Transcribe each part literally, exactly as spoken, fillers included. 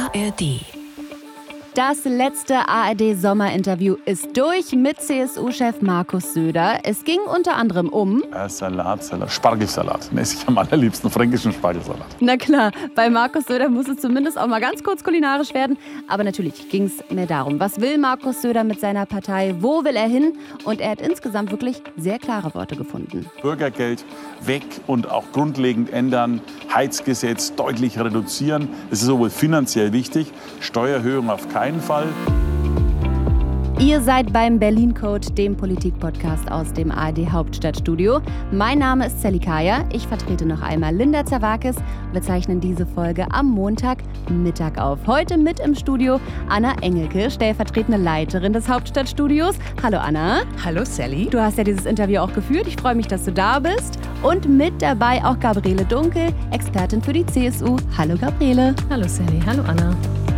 A R D. Das letzte A R D-Sommerinterview ist durch mit C S U-Chef Markus Söder. Es ging unter anderem um... Äh, Salat, Salat, Spargelsalat. Den esse ich am allerliebsten, fränkischen Spargelsalat. Na klar, bei Markus Söder muss es zumindest auch mal ganz kurz kulinarisch werden. Aber natürlich ging es mehr darum, was will Markus Söder mit seiner Partei, wo will er hin? Und er hat insgesamt wirklich sehr klare Worte gefunden. Bürgergeld weg und auch grundlegend ändern, Heizgesetz deutlich reduzieren. Das ist sowohl finanziell wichtig, Steuererhöhung auf keinen Fall. Ihr seid beim Berlin Code, dem Politik-Podcast aus dem A R D-Hauptstadtstudio. Mein Name ist Sally Kaya. Ich vertrete noch einmal Linda Zerwakis. Wir zeichnen diese Folge am Montagmittag auf. Heute mit im Studio Anna Engelke, stellvertretende Leiterin des Hauptstadtstudios. Hallo Anna. Hallo Sally. Du hast ja dieses Interview auch geführt. Ich freue mich, dass du da bist. Und mit dabei auch Gabriele Dunkel, Expertin für die C S U. Hallo Gabriele. Hallo Sally. Hallo Anna.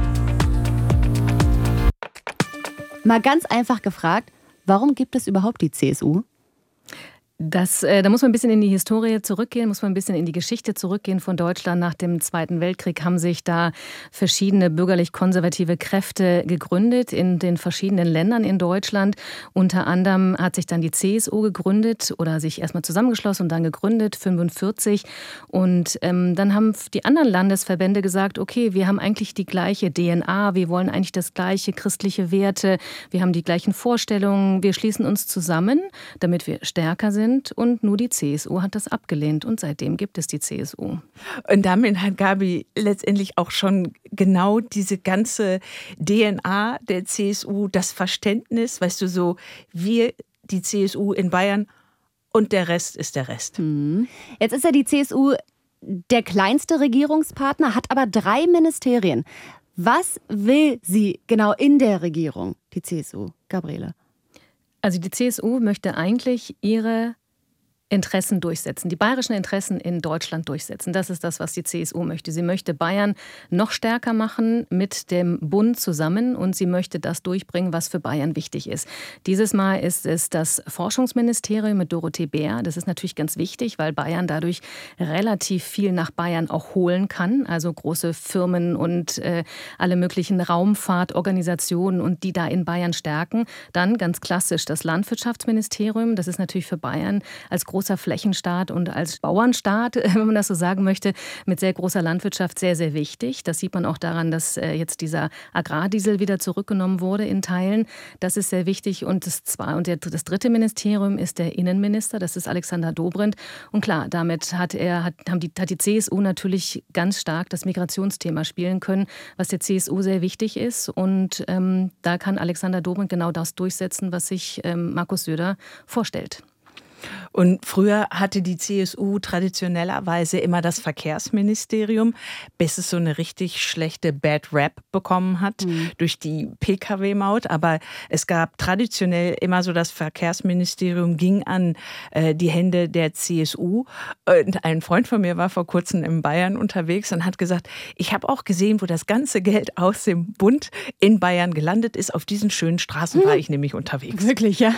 Mal ganz einfach gefragt, warum gibt es überhaupt die C S U? Das, äh, da muss man ein bisschen in die Historie zurückgehen, muss man ein bisschen in die Geschichte zurückgehen von Deutschland. Nach dem Zweiten Weltkrieg haben sich da verschiedene bürgerlich-konservative Kräfte gegründet in den verschiedenen Ländern in Deutschland. Unter anderem hat sich dann die C S U gegründet oder sich erstmal zusammengeschlossen und dann gegründet, fünfundvierzig. Und ähm, dann haben die anderen Landesverbände gesagt, okay, wir haben eigentlich die gleiche D N A, wir wollen eigentlich das gleiche christliche Werte, wir haben die gleichen Vorstellungen, wir schließen uns zusammen, damit wir stärker sind. Und nur die C S U hat das abgelehnt und seitdem gibt es die C S U. Und damit hat Gabi letztendlich auch schon genau diese ganze D N A der C S U, das Verständnis, weißt du, so wir, die C S U in Bayern und der Rest ist der Rest. Hm. Jetzt ist ja die C S U der kleinste Regierungspartner, hat aber drei Ministerien. Was will sie genau in der Regierung, die C S U? Gabriele. Also die C S U möchte eigentlich ihre Interessen durchsetzen, die bayerischen Interessen in Deutschland durchsetzen. Das ist das, was die C S U möchte. Sie möchte Bayern noch stärker machen mit dem Bund zusammen und sie möchte das durchbringen, was für Bayern wichtig ist. Dieses Mal ist es das Forschungsministerium mit Dorothee Bär. Das ist natürlich ganz wichtig, weil Bayern dadurch relativ viel nach Bayern auch holen kann. Also große Firmen und äh, alle möglichen Raumfahrtorganisationen und die da in Bayern stärken. Dann ganz klassisch das Landwirtschaftsministerium. Das ist natürlich für Bayern als großer Flächenstaat und als Bauernstaat, wenn man das so sagen möchte, mit sehr großer Landwirtschaft sehr, sehr wichtig. Das sieht man auch daran, dass jetzt dieser Agrardiesel wieder zurückgenommen wurde in Teilen. Das ist sehr wichtig. Und das, zwei, und der, das dritte Ministerium ist der Innenminister, das ist Alexander Dobrindt. Und klar, damit hat, er, hat, haben die, hat die C S U natürlich ganz stark das Migrationsthema spielen können, was der C S U sehr wichtig ist. Und ähm, da kann Alexander Dobrindt genau das durchsetzen, was sich ähm, Markus Söder vorstellt. Und früher hatte die C S U traditionellerweise immer das Verkehrsministerium, bis es so eine richtig schlechte Bad Rap bekommen hat mhm. durch die P K W-Maut. Aber es gab traditionell immer so, das Verkehrsministerium ging an äh, die Hände der C S U. Und ein Freund von mir war vor kurzem in Bayern unterwegs und hat gesagt, ich habe auch gesehen, wo das ganze Geld aus dem Bund in Bayern gelandet ist. Auf diesen schönen Straßen mhm. war ich nämlich unterwegs. Wirklich, ja?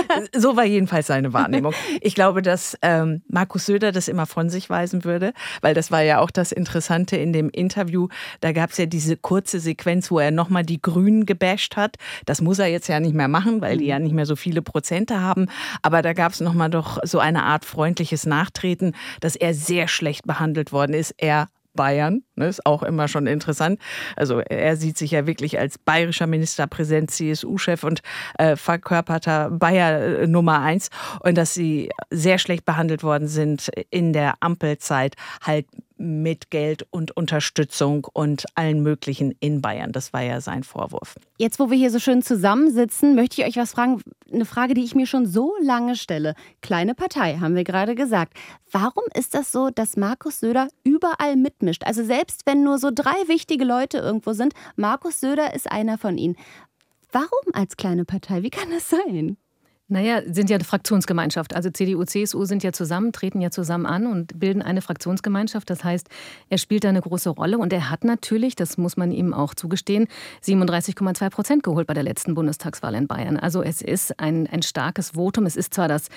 So war jedenfalls seine Wahrnehmung. Ich glaube, dass ähm, Markus Söder das immer von sich weisen würde, weil das war ja auch das Interessante in dem Interview. Da gab es ja diese kurze Sequenz, wo er nochmal die Grünen gebasht hat. Das muss er jetzt ja nicht mehr machen, weil die ja nicht mehr so viele Prozente haben. Aber da gab es nochmal doch so eine Art freundliches Nachtreten, dass er sehr schlecht behandelt worden ist. Er Bayern, ne, ist auch immer schon interessant. Also er sieht sich ja wirklich als bayerischer Ministerpräsident, C S U-Chef und äh, verkörperter Bayer Nummer eins. Und dass sie sehr schlecht behandelt worden sind in der Ampelzeit, halt mit Geld und Unterstützung und allen möglichen in Bayern. Das war ja sein Vorwurf. Jetzt, wo wir hier so schön zusammensitzen, möchte ich euch was fragen. Eine Frage, die ich mir schon so lange stelle. Kleine Partei, haben wir gerade gesagt. Warum ist das so, dass Markus Söder überall mitmischt? Also selbst wenn nur so drei wichtige Leute irgendwo sind, Markus Söder ist einer von ihnen. Warum als kleine Partei? Wie kann das sein? Naja, sind ja eine Fraktionsgemeinschaft. Also C D U, C S U sind ja zusammen, treten ja zusammen an und bilden eine Fraktionsgemeinschaft. Das heißt, er spielt da eine große Rolle und er hat natürlich, das muss man ihm auch zugestehen, siebenunddreißig Komma zwei Prozent geholt bei der letzten Bundestagswahl in Bayern. Also es ist ein, ein starkes Votum. Es ist zwar das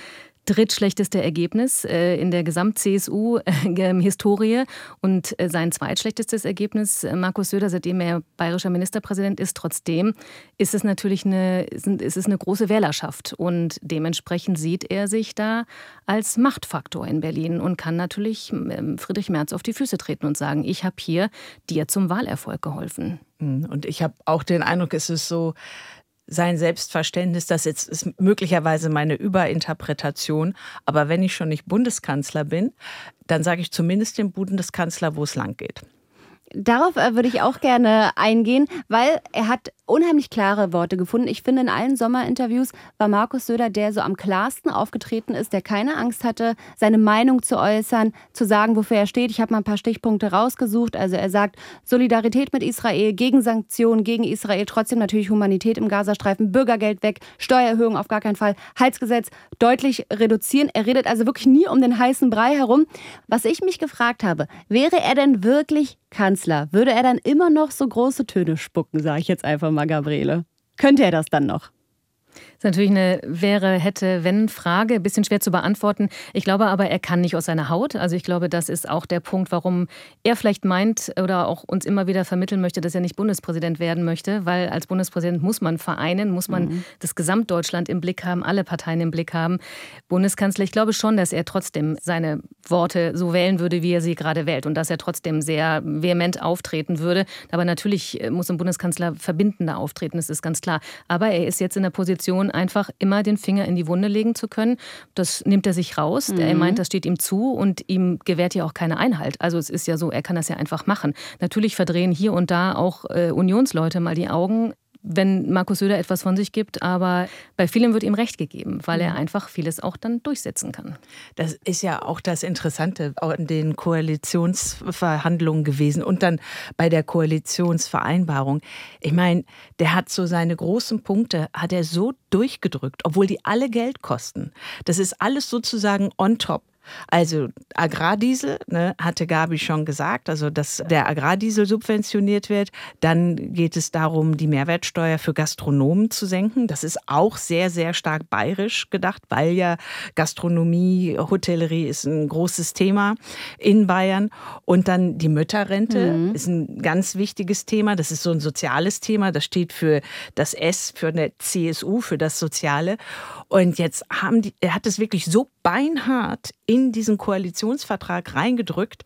drittschlechteste Ergebnis äh, in der Gesamt-C S U-Historie und äh, sein zweitschlechtestes Ergebnis, äh, Markus Söder, seitdem er bayerischer Ministerpräsident ist. Trotzdem ist es natürlich eine, ist es eine große Wählerschaft und dementsprechend sieht er sich da als Machtfaktor in Berlin und kann natürlich äh, Friedrich Merz auf die Füße treten und sagen, ich habe hier dir zum Wahlerfolg geholfen. Und ich habe auch den Eindruck, es ist so, sein Selbstverständnis, das jetzt ist möglicherweise meine Überinterpretation, aber wenn ich schon nicht Bundeskanzler bin, dann sage ich zumindest dem Bundeskanzler, wo es lang geht. Darauf äh, würde ich auch gerne eingehen, weil er hat unheimlich klare Worte gefunden. Ich finde, in allen Sommerinterviews war Markus Söder, der so am klarsten aufgetreten ist, der keine Angst hatte, seine Meinung zu äußern, zu sagen, wofür er steht. Ich habe mal ein paar Stichpunkte rausgesucht. Also er sagt, Solidarität mit Israel, gegen Sanktionen, gegen Israel, trotzdem natürlich Humanität im Gazastreifen, Bürgergeld weg, Steuererhöhung auf gar keinen Fall, Heizgesetz deutlich reduzieren. Er redet also wirklich nie um den heißen Brei herum. Was ich mich gefragt habe, wäre er denn wirklich Kanzler, würde er dann immer noch so große Töne spucken, sage ich jetzt einfach mal, Gabriele? Könnte er das dann noch? Das ist natürlich eine wäre, hätte, wenn Frage, ein bisschen schwer zu beantworten. Ich glaube aber, er kann nicht aus seiner Haut. Also ich glaube, das ist auch der Punkt, warum er vielleicht meint oder auch uns immer wieder vermitteln möchte, dass er nicht Bundespräsident werden möchte, weil als Bundespräsident muss man vereinen, muss man mhm. das Gesamtdeutschland im Blick haben, alle Parteien im Blick haben. Bundeskanzler, ich glaube schon, dass er trotzdem seine Worte so wählen würde, wie er sie gerade wählt und dass er trotzdem sehr vehement auftreten würde. Aber natürlich muss ein Bundeskanzler verbindender auftreten, das ist ganz klar. Aber er ist jetzt in der Position, einfach immer den Finger in die Wunde legen zu können. Das nimmt er sich raus. Mhm. Er meint, das steht ihm zu und ihm gewährt ja auch keine Einhalt. Also es ist ja so, er kann das ja einfach machen. Natürlich verdrehen hier und da auch äh, Unionsleute mal die Augen, wenn Markus Söder etwas von sich gibt, aber bei vielem wird ihm Recht gegeben, weil er einfach vieles auch dann durchsetzen kann. Das ist ja auch das Interessante auch in den Koalitionsverhandlungen gewesen und dann bei der Koalitionsvereinbarung. Ich meine, der hat so seine großen Punkte, hat er so durchgedrückt, obwohl die alle Geld kosten. Das ist alles sozusagen on top. Also Agrardiesel, ne, hatte Gabi schon gesagt, also dass der Agrardiesel subventioniert wird. Dann geht es darum, die Mehrwertsteuer für Gastronomen zu senken. Das ist auch sehr, sehr stark bayerisch gedacht, weil ja Gastronomie, Hotellerie ist ein großes Thema in Bayern. Und dann die Mütterrente mhm. ist ein ganz wichtiges Thema. Das ist so ein soziales Thema. Das steht für das S, für eine C S U, für das Soziale. Und jetzt haben die, er hat es wirklich so beinhart in diesen Koalitionsvertrag reingedrückt.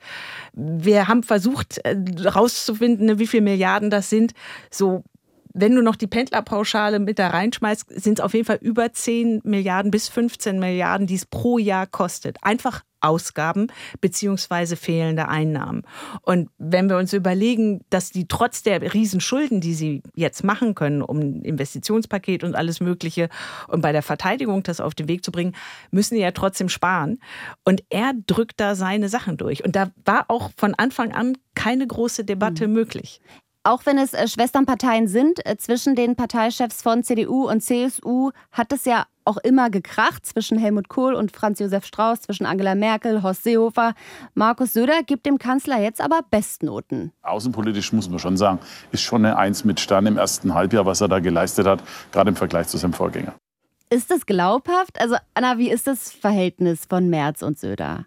Wir haben versucht herauszufinden, wie viele Milliarden das sind. So, wenn du noch die Pendlerpauschale mit da reinschmeißt, sind es auf jeden Fall über zehn Milliarden bis fünfzehn Milliarden, die es pro Jahr kostet. Einfach Ausgaben beziehungsweise fehlende Einnahmen. Und wenn wir uns überlegen, dass die trotz der Riesenschulden, die sie jetzt machen können, um Investitionspaket und alles Mögliche und bei der Verteidigung das auf den Weg zu bringen, müssen sie ja trotzdem sparen. Und er drückt da seine Sachen durch. Und da war auch von Anfang an keine große Debatte mhm. möglich. Auch wenn es äh, Schwesternparteien sind, äh, zwischen den Parteichefs von C D U und C S U hat es ja auch immer gekracht zwischen Helmut Kohl und Franz Josef Strauß, zwischen Angela Merkel, Horst Seehofer. Markus Söder gibt dem Kanzler jetzt aber Bestnoten. Außenpolitisch muss man schon sagen, ist schon eine Eins mit Stern im ersten Halbjahr, was er da geleistet hat, gerade im Vergleich zu seinem Vorgänger. Ist das glaubhaft? Also Anna, wie ist das Verhältnis von Merz und Söder?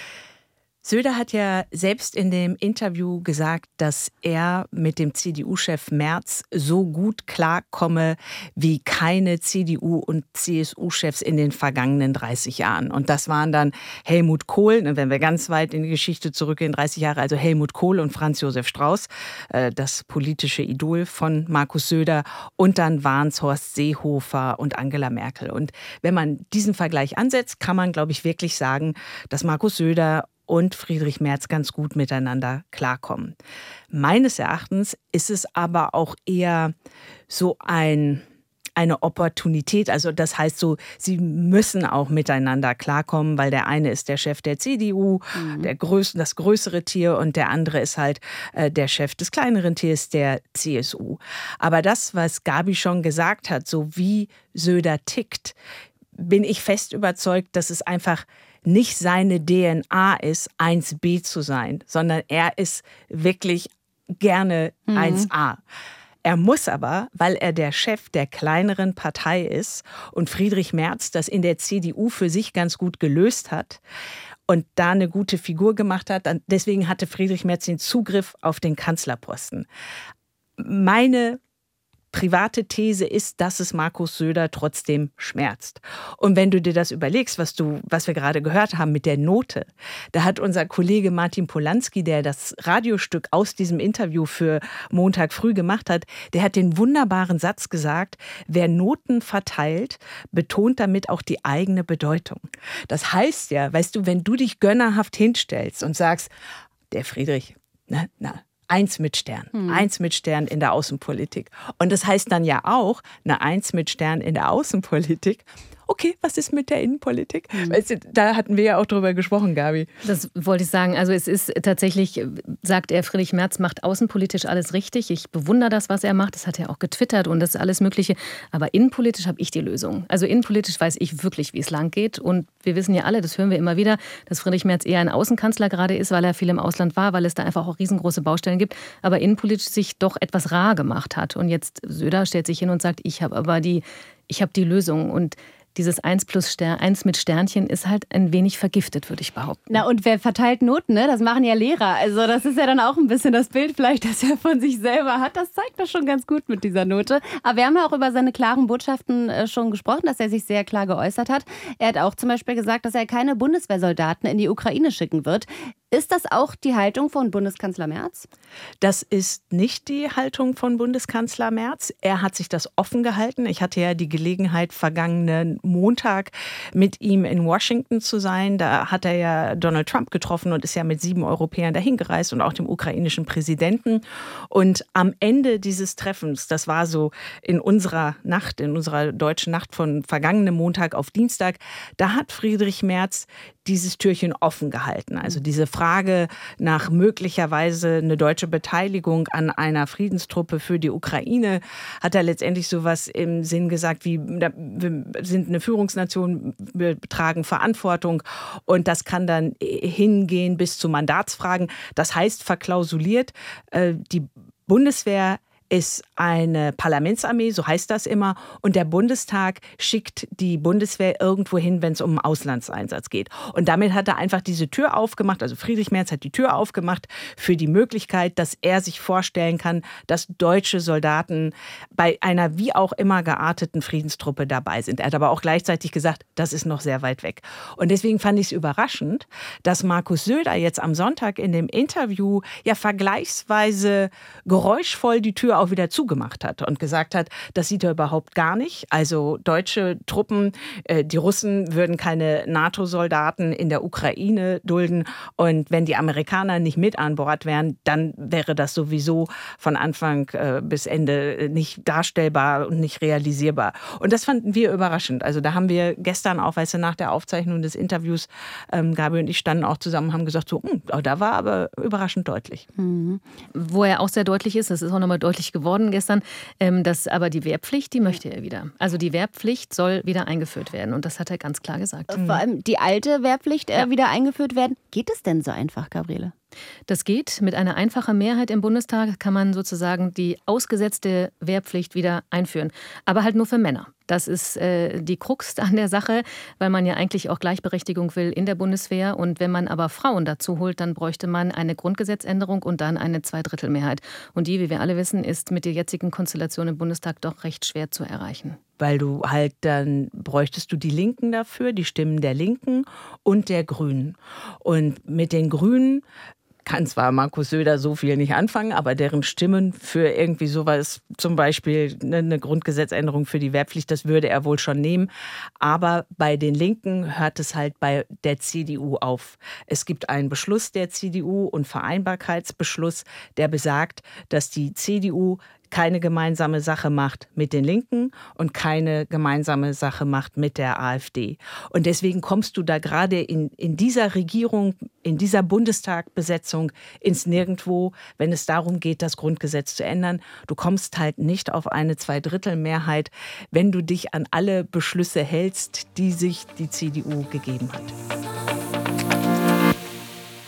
Söder hat ja selbst in dem Interview gesagt, dass er mit dem C D U-Chef Merz so gut klarkomme wie keine C D U- und C S U-Chefs in den vergangenen dreißig Jahren. Und das waren dann Helmut Kohl, wenn wir ganz weit in die Geschichte zurückgehen, dreißig Jahre, also Helmut Kohl und Franz Josef Strauß, das politische Idol von Markus Söder. Und dann waren es Horst Seehofer und Angela Merkel. Und wenn man diesen Vergleich ansetzt, kann man, glaube ich, wirklich sagen, dass Markus Söder und Friedrich Merz ganz gut miteinander klarkommen. Meines Erachtens ist es aber auch eher so ein, eine Opportunität. Also das heißt so, sie müssen auch miteinander klarkommen, weil der eine ist der Chef der C D U, mhm. der größ- das größere Tier, und der andere ist halt äh, der Chef des kleineren Tiers, der C S U. Aber das, was Gabi schon gesagt hat, so wie Söder tickt, bin ich fest überzeugt, dass es einfach nicht seine D N A ist, eins B zu sein, sondern er ist wirklich gerne mhm. eins A. Er muss aber, weil er der Chef der kleineren Partei ist und Friedrich Merz das in der C D U für sich ganz gut gelöst hat und da eine gute Figur gemacht hat, deswegen hatte Friedrich Merz den Zugriff auf den Kanzlerposten. Meine private These ist, dass es Markus Söder trotzdem schmerzt. Und wenn du dir das überlegst, was du, was wir gerade gehört haben mit der Note, da hat unser Kollege Martin Polanski, der das Radiostück aus diesem Interview für Montag früh gemacht hat, der hat den wunderbaren Satz gesagt, wer Noten verteilt, betont damit auch die eigene Bedeutung. Das heißt ja, weißt du, wenn du dich gönnerhaft hinstellst und sagst, der Friedrich, na, na, Eins mit Stern. Hm. Eins mit Stern in der Außenpolitik. Und das heißt dann ja auch eine Eins mit Stern in der Außenpolitik. Okay, was ist mit der Innenpolitik? Hm. Weißt du, da hatten wir ja auch drüber gesprochen, Gabi. Das wollte ich sagen. Also es ist tatsächlich, sagt er, Friedrich Merz macht außenpolitisch alles richtig. Ich bewundere das, was er macht. Das hat er auch getwittert und das ist alles Mögliche. Aber innenpolitisch habe ich die Lösung. Also innenpolitisch weiß ich wirklich, wie es lang geht. Und wir wissen ja alle, das hören wir immer wieder, dass Friedrich Merz eher ein Außenkanzler gerade ist, weil er viel im Ausland war, weil es da einfach auch riesengroße Baustellen gibt. Aber innenpolitisch sich doch etwas rar gemacht hat. Und jetzt Söder stellt sich hin und sagt, ich habe aber die, ich habe die Lösung. Und dieses eins plus Stern, eins mit Sternchen ist halt ein wenig vergiftet, würde ich behaupten. Na und wer verteilt Noten, ne? Das machen ja Lehrer. Also das ist ja dann auch ein bisschen das Bild vielleicht, das er von sich selber hat. Das zeigt das schon ganz gut mit dieser Note. Aber wir haben ja auch über seine klaren Botschaften schon gesprochen, dass er sich sehr klar geäußert hat. Er hat auch zum Beispiel gesagt, dass er keine Bundeswehrsoldaten in die Ukraine schicken wird. Ist das auch die Haltung von Bundeskanzler Merz? Das ist nicht die Haltung von Bundeskanzler Merz. Er hat sich das offen gehalten. Ich hatte ja die Gelegenheit, vergangenen Montag mit ihm in Washington zu sein. Da hat er ja Donald Trump getroffen und ist ja mit sieben Europäern dahin gereist und auch dem ukrainischen Präsidenten. Und am Ende dieses Treffens, das war so in unserer Nacht, in unserer deutschen Nacht von vergangenem Montag auf Dienstag, da hat Friedrich Merz dieses Türchen offen gehalten. Also diese Frage nach möglicherweise eine deutsche Beteiligung an einer Friedenstruppe für die Ukraine hat er letztendlich sowas im Sinn gesagt wie, wir sind eine Führungsnation, wir tragen Verantwortung und das kann dann hingehen bis zu Mandatsfragen. Das heißt verklausuliert, die Bundeswehr ist eine Parlamentsarmee, so heißt das immer. Und der Bundestag schickt die Bundeswehr irgendwo hin, wenn es um einen Auslandseinsatz geht. Und damit hat er einfach diese Tür aufgemacht, also Friedrich Merz hat die Tür aufgemacht für die Möglichkeit, dass er sich vorstellen kann, dass deutsche Soldaten bei einer wie auch immer gearteten Friedenstruppe dabei sind. Er hat aber auch gleichzeitig gesagt, das ist noch sehr weit weg. Und deswegen fand ich es überraschend, dass Markus Söder jetzt am Sonntag in dem Interview ja vergleichsweise geräuschvoll die Tür auch wieder zugemacht hat und gesagt hat, das sieht er überhaupt gar nicht. Also deutsche Truppen, äh, die Russen würden keine NATO-Soldaten in der Ukraine dulden und wenn die Amerikaner nicht mit an Bord wären, dann wäre das sowieso von Anfang äh, bis Ende nicht darstellbar und nicht realisierbar. Und das fanden wir überraschend. Also da haben wir gestern auch, weißt du, nach der Aufzeichnung des Interviews, ähm, Gabi und ich standen auch zusammen und haben gesagt, so, mh, da war aber überraschend deutlich. Mhm. Wo er auch sehr deutlich ist, das ist auch nochmal deutlich geworden gestern, ähm, dass aber die Wehrpflicht, die möchte er wieder. Also die Wehrpflicht soll wieder eingeführt werden und das hat er ganz klar gesagt. Vor allem die alte Wehrpflicht äh, ja. wieder eingeführt werden. Geht es denn so einfach, Gabriele? Das geht. Mit einer einfachen Mehrheit im Bundestag kann man sozusagen die ausgesetzte Wehrpflicht wieder einführen. Aber halt nur für Männer. Das ist äh, die Krux an der Sache, weil man ja eigentlich auch Gleichberechtigung will in der Bundeswehr. Und wenn man aber Frauen dazu holt, dann bräuchte man eine Grundgesetzänderung und dann eine Zweidrittelmehrheit. Und die, wie wir alle wissen, ist mit der jetzigen Konstellation im Bundestag doch recht schwer zu erreichen. Weil du halt dann bräuchtest du die Linken dafür, die Stimmen der Linken und der Grünen. Und mit den Grünen kann zwar Markus Söder so viel nicht anfangen, aber deren Stimmen für irgendwie sowas, zum Beispiel eine Grundgesetzänderung für die Wehrpflicht, das würde er wohl schon nehmen. Aber bei den Linken hört es halt bei der C D U auf. Es gibt einen Beschluss der C D U und Vereinbarkeitsbeschluss, der besagt, dass die C D U keine gemeinsame Sache macht mit den Linken und keine gemeinsame Sache macht mit der AfD. Und deswegen kommst du da gerade in, in dieser Regierung, in dieser Bundestagbesetzung ins Nirgendwo, wenn es darum geht, das Grundgesetz zu ändern. Du kommst halt nicht auf eine Zweidrittelmehrheit, wenn du dich an alle Beschlüsse hältst, die sich die C D U gegeben hat.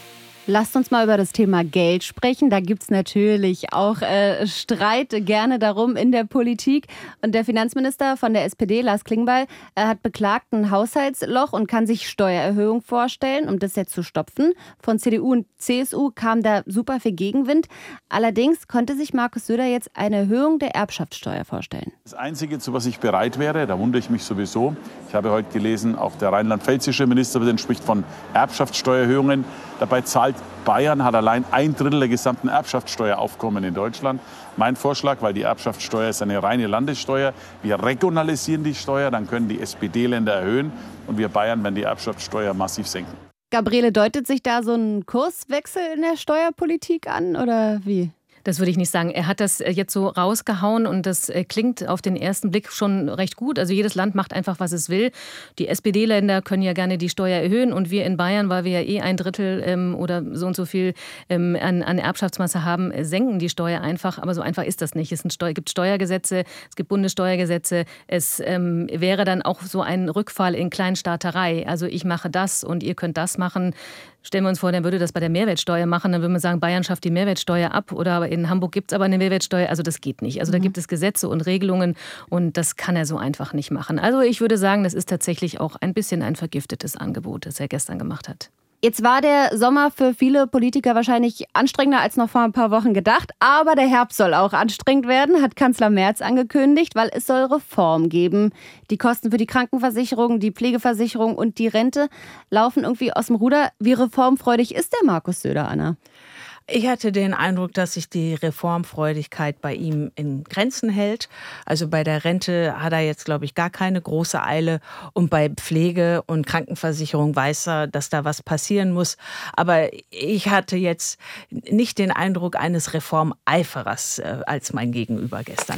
Lasst uns mal über das Thema Geld sprechen. Da gibt es natürlich auch äh, Streit gerne darum in der Politik. Und der Finanzminister von der S P D, Lars Klingbeil, äh, hat beklagt ein Haushaltsloch und kann sich Steuererhöhung vorstellen, um das jetzt zu stopfen. Von C D U und C S U kam da super viel Gegenwind. Allerdings konnte sich Markus Söder jetzt eine Erhöhung der Erbschaftssteuer vorstellen. Das Einzige, zu was ich bereit wäre, da wundere ich mich sowieso, ich habe heute gelesen, auch der rheinland-pfälzische Ministerpräsident spricht von Erbschaftssteuererhöhungen. Dabei zahlt Bayern, hat allein ein Drittel der gesamten Erbschaftssteueraufkommen in Deutschland. Mein Vorschlag, weil die Erbschaftssteuer ist eine reine Landessteuer, wir regionalisieren die Steuer, dann können die S P D-Länder erhöhen und wir Bayern werden die Erbschaftssteuer massiv senken. Gabriele, deutet sich da so ein Kurswechsel in der Steuerpolitik an oder wie? Das würde ich nicht sagen. Er hat das jetzt so rausgehauen und das klingt auf den ersten Blick schon recht gut. Also jedes Land macht einfach, was es will. Die S P D-Länder können ja gerne die Steuer erhöhen und wir in Bayern, weil wir ja eh ein Drittel ähm, oder so und so viel ähm, an, an Erbschaftsmasse haben, senken die Steuer einfach. Aber so einfach ist das nicht. Es sind Steu- gibt Steuergesetze, es gibt Bundessteuergesetze. Es ähm, wäre dann auch so ein Rückfall in Kleinstaaterei. Also ich mache das und ihr könnt das machen. Stellen wir uns vor, der würde das bei der Mehrwertsteuer machen, dann würde man sagen, Bayern schafft die Mehrwertsteuer ab oder in Hamburg gibt es aber eine Mehrwertsteuer. Also das geht nicht. Also da gibt es Gesetze und Regelungen und das kann er so einfach nicht machen. Also ich würde sagen, das ist tatsächlich auch ein bisschen ein vergiftetes Angebot, das er gestern gemacht hat. Jetzt war der Sommer für viele Politiker wahrscheinlich anstrengender als noch vor ein paar Wochen gedacht. Aber der Herbst soll auch anstrengend werden, hat Kanzler Merz angekündigt, weil es soll Reform geben. Die Kosten für die Krankenversicherung, die Pflegeversicherung und die Rente laufen irgendwie aus dem Ruder. Wie reformfreudig ist der Markus Söder, Anna? Ich hatte den Eindruck, dass sich die Reformfreudigkeit bei ihm in Grenzen hält. Also bei der Rente hat er jetzt, glaube ich, gar keine große Eile. Und bei Pflege und Krankenversicherung weiß er, dass da was passieren muss. Aber ich hatte jetzt nicht den Eindruck eines Reformeiferers äh, als mein Gegenüber gestern.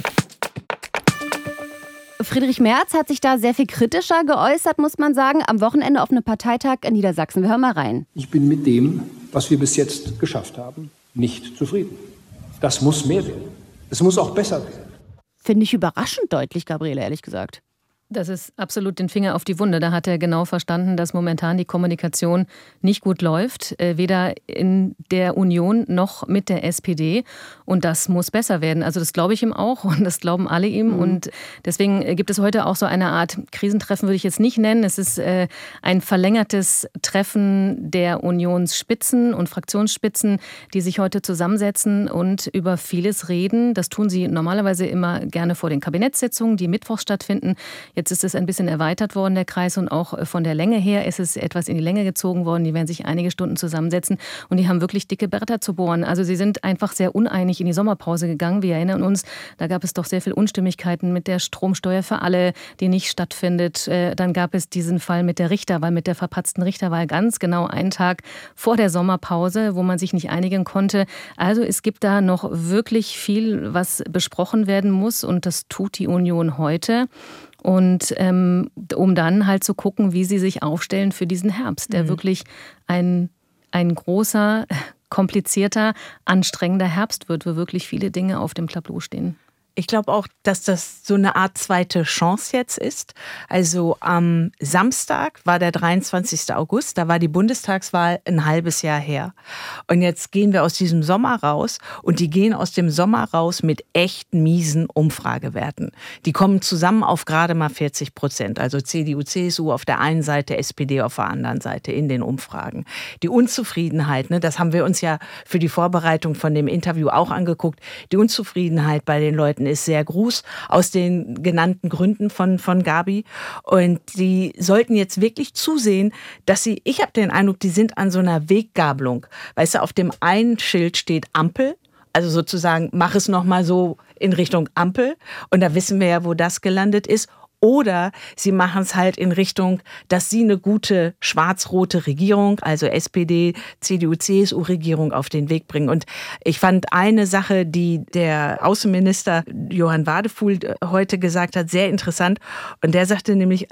Friedrich Merz hat sich da sehr viel kritischer geäußert, muss man sagen, am Wochenende auf einem Parteitag in Niedersachsen. Wir hören mal rein. Ich bin mit dem, was wir bis jetzt geschafft haben, nicht zufrieden. Das muss mehr werden. Es muss auch besser werden. Finde ich überraschend deutlich, Gabriele, ehrlich gesagt. Das ist absolut den Finger auf die Wunde. Da hat er genau verstanden, dass momentan die Kommunikation nicht gut läuft, weder in der Union noch mit der S P D. Und das muss besser werden. Also das glaube ich ihm auch und das glauben alle ihm. Mhm. Und deswegen gibt es heute auch so eine Art Krisentreffen, würde ich jetzt nicht nennen. Es ist ein verlängertes Treffen der Unionsspitzen und Fraktionsspitzen, die sich heute zusammensetzen und über vieles reden. Das tun sie normalerweise immer gerne vor den Kabinettssitzungen, die mittwochs stattfinden. Jetzt ist es ein bisschen erweitert worden, der Kreis, und auch von der Länge her ist es etwas in die Länge gezogen worden. Die werden sich einige Stunden zusammensetzen und die haben wirklich dicke Bretter zu bohren. Also sie sind einfach sehr uneinig in die Sommerpause gegangen. Wir erinnern uns, da gab es doch sehr viele Unstimmigkeiten mit der Stromsteuer für alle, die nicht stattfindet. Dann gab es diesen Fall mit der Richterwahl, mit der verpatzten Richterwahl, ganz genau einen Tag vor der Sommerpause, wo man sich nicht einigen konnte. Also es gibt da noch wirklich viel, was besprochen werden muss, und das tut die Union heute. Und ähm, um dann halt zu gucken, wie sie sich aufstellen für diesen Herbst, der mhm. wirklich ein, ein großer, komplizierter, anstrengender Herbst wird, wo wirklich viele Dinge auf dem Tableau stehen. Ich glaube auch, dass das so eine Art zweite Chance jetzt ist. Also am Samstag war der dreiundzwanzigsten August, da war die Bundestagswahl ein halbes Jahr her. Und jetzt gehen wir aus diesem Sommer raus, und die gehen aus dem Sommer raus mit echt miesen Umfragewerten. Die kommen zusammen auf gerade mal vierzig Prozent. Also C D U, C S U auf der einen Seite, S P D auf der anderen Seite in den Umfragen. Die Unzufriedenheit, ne, das haben wir uns ja für die Vorbereitung von dem Interview auch angeguckt. Die Unzufriedenheit bei den Leuten ist sehr groß, aus den genannten Gründen von, von Gabi. Und die sollten jetzt wirklich zusehen, dass sie, ich habe den Eindruck, die sind an so einer Weggabelung. Weißt du, auf dem einen Schild steht Ampel, also sozusagen, mach es nochmal so in Richtung Ampel. Und da wissen wir ja, wo das gelandet ist. Oder sie machen es halt in Richtung, dass sie eine gute schwarz-rote Regierung, also S P D, C D U, C S U-Regierung auf den Weg bringen. Und ich fand eine Sache, die der Außenminister Johann Wadefuhl heute gesagt hat, sehr interessant. Und der sagte nämlich, also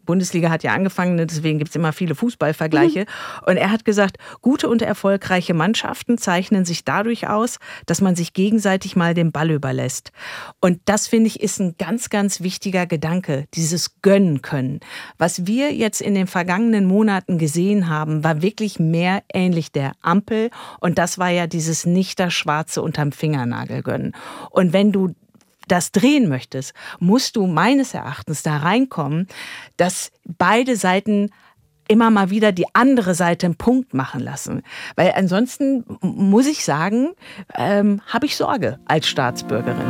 Bundesliga hat ja angefangen, deswegen gibt es immer viele Fußballvergleiche. Mhm. Und er hat gesagt, gute und erfolgreiche Mannschaften zeichnen sich dadurch aus, dass man sich gegenseitig mal den Ball überlässt. Und das, finde ich, ist ein ganz, ganz wichtiger Gedanke, dieses Gönnen können. Was wir jetzt in den vergangenen Monaten gesehen haben, war wirklich mehr ähnlich der Ampel. Und das war ja dieses nicht das Schwarze unterm Fingernagel gönnen. Und wenn du das drehen möchtest, musst du meines Erachtens da reinkommen, dass beide Seiten immer mal wieder die andere Seite einen Punkt machen lassen. Weil ansonsten, muss ich sagen, ähm, habe ich Sorge als Staatsbürgerin.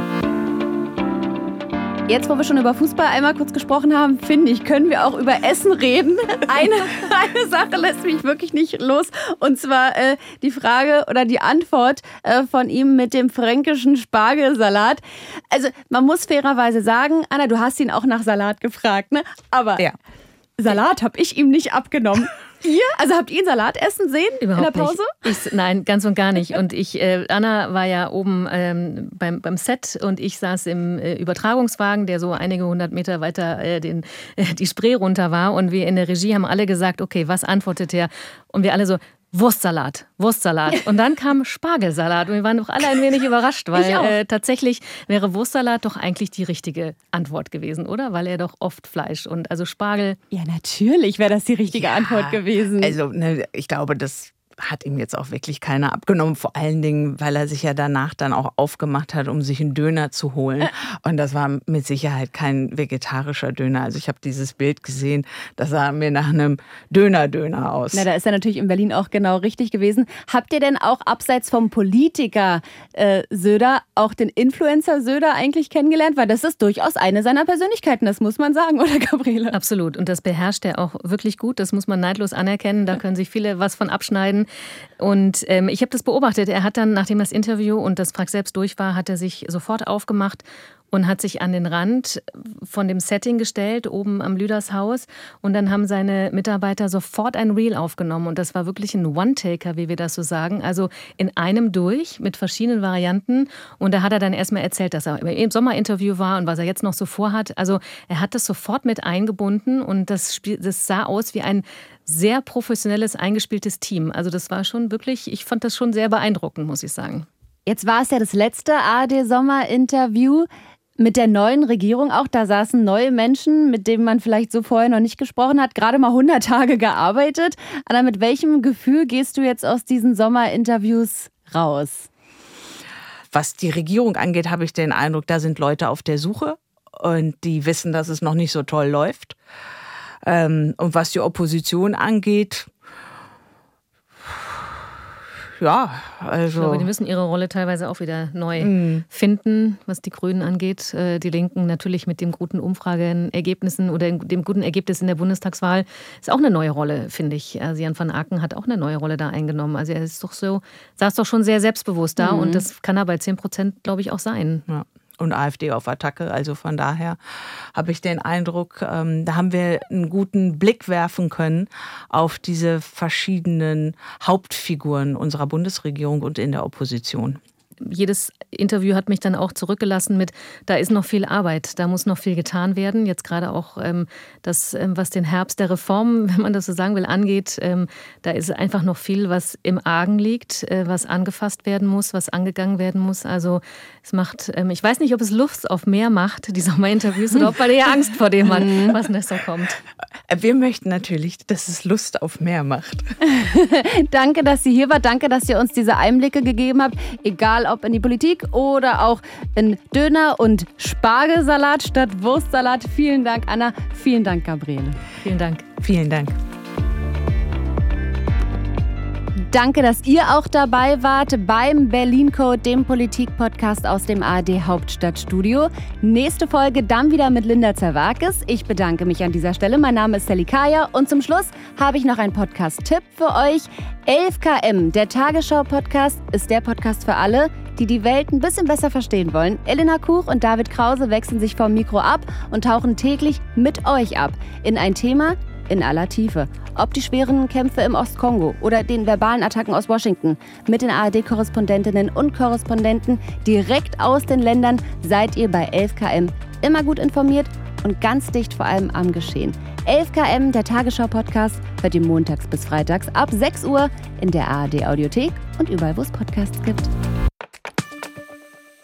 Jetzt, wo wir schon über Fußball einmal kurz gesprochen haben, finde ich, können wir auch über Essen reden. Eine, eine Sache lässt mich wirklich nicht los. Und zwar äh, die Frage oder die Antwort äh, von ihm mit dem fränkischen Spargelsalat. Also man muss fairerweise sagen, Anna, du hast ihn auch nach Salat gefragt, ne? Aber ja. Salat habe ich ihm nicht abgenommen. Ihr? Also habt ihr ihn Salat essen sehen Überhaupt in der Pause? Nicht. Ich, nein, ganz und gar nicht. Und ich, äh, Anna war ja oben ähm, beim, beim Set und ich saß im äh, Übertragungswagen, der so einige hundert Meter weiter äh, den, äh, die Spree runter war. Und wir in der Regie haben alle gesagt, okay, was antwortet er? Und wir alle so, Wurstsalat, Wurstsalat. Und dann kam Spargelsalat und wir waren doch alle ein wenig überrascht, weil äh, tatsächlich wäre Wurstsalat doch eigentlich die richtige Antwort gewesen, oder? Weil er doch oft Fleisch und also Spargel. Ja, natürlich wäre das die richtige ja, Antwort gewesen. Also ne, ich glaube, das hat ihm jetzt auch wirklich keiner abgenommen. Vor allen Dingen, weil er sich ja danach dann auch aufgemacht hat, um sich einen Döner zu holen. Und das war mit Sicherheit kein vegetarischer Döner. Also ich habe dieses Bild gesehen, das sah mir nach einem Döner-Döner aus. Na, da ist er natürlich in Berlin auch genau richtig gewesen. Habt ihr denn auch abseits vom Politiker äh, Söder auch den Influencer Söder eigentlich kennengelernt? Weil das ist durchaus eine seiner Persönlichkeiten, das muss man sagen, oder Gabriele? Absolut. Und das beherrscht er auch wirklich gut. Das muss man neidlos anerkennen. Da können sich viele was von abschneiden. Und ähm, ich habe das beobachtet. Er hat dann, nachdem das Interview und das Frag selbst durch war, hat er sich sofort aufgemacht und hat sich an den Rand von dem Setting gestellt, oben am Lüders Haus. Und dann haben seine Mitarbeiter sofort ein Reel aufgenommen. Und das war wirklich ein One-Taker, wie wir das so sagen. Also in einem durch mit verschiedenen Varianten. Und da hat er dann erstmal erzählt, dass er im Sommerinterview war und was er jetzt noch so vorhat. Also er hat das sofort mit eingebunden. Und das, Spiel, das sah aus wie ein sehr professionelles, eingespieltes Team. Also das war schon wirklich, ich fand das schon sehr beeindruckend, muss ich sagen. Jetzt war es ja das letzte A R D-Sommerinterview mit der neuen Regierung auch. Da saßen neue Menschen, mit denen man vielleicht so vorher noch nicht gesprochen hat, gerade mal hundert Tage gearbeitet. Anna, mit welchem Gefühl gehst du jetzt aus diesen Sommerinterviews raus? Was die Regierung angeht, habe ich den Eindruck, da sind Leute auf der Suche und die wissen, dass es noch nicht so toll läuft. Und was die Opposition angeht, ja, also... Ich glaube, die müssen ihre Rolle teilweise auch wieder neu mm. finden, was die Grünen angeht. Die Linken natürlich mit den guten Umfrageergebnissen oder dem guten Ergebnis in der Bundestagswahl ist auch eine neue Rolle, finde ich. Also Jan van Aken hat auch eine neue Rolle da eingenommen. Also er ist doch so, saß doch schon sehr selbstbewusst da mm. und das kann er bei zehn Prozent, glaube ich, auch sein. Ja. Und AfD auf Attacke. Also von daher habe ich den Eindruck, ähm, da haben wir einen guten Blick werfen können auf diese verschiedenen Hauptfiguren unserer Bundesregierung und in der Opposition. Jedes Interview hat mich dann auch zurückgelassen mit, da ist noch viel Arbeit, da muss noch viel getan werden. Jetzt gerade auch ähm, das, ähm, was den Herbst der Reform, wenn man das so sagen will, angeht, ähm, da ist einfach noch viel, was im Argen liegt, äh, was angefasst werden muss, was angegangen werden muss. Also es macht, ähm, ich weiß nicht, ob es Lust auf mehr macht, die Sommerinterviews, oder ob man eher Angst vor dem hat, was noch so kommt. Wir möchten natürlich, dass es Lust auf mehr macht. Danke, dass Sie hier war. Danke, dass ihr uns diese Einblicke gegeben habt. Egal ob in die Politik oder auch in Döner und Spargelsalat statt Wurstsalat. Vielen Dank, Anna. Vielen Dank, Gabriele. Vielen Dank. Vielen Dank. Danke, dass ihr auch dabei wart beim Berlin Code, dem Politik-Podcast aus dem A R D-Hauptstadtstudio. Nächste Folge dann wieder mit Linda Zerwakis. Ich bedanke mich an dieser Stelle. Mein Name ist Sally Kaya und zum Schluss habe ich noch einen Podcast-Tipp für euch. elf Kilometer, der Tagesschau-Podcast, ist der Podcast für alle, die die Welt ein bisschen besser verstehen wollen. Elena Kuch und David Krause wechseln sich vom Mikro ab und tauchen täglich mit euch ab in ein Thema in aller Tiefe. Ob die schweren Kämpfe im Ostkongo oder den verbalen Attacken aus Washington. Mit den A R D-Korrespondentinnen und Korrespondenten direkt aus den Ländern seid ihr bei elf Kilometer immer gut informiert und ganz dicht vor allem am Geschehen. elf Kilometer, der Tagesschau-Podcast, hört ihr montags bis freitags ab sechs Uhr in der A R D-Audiothek und überall, wo es Podcasts gibt.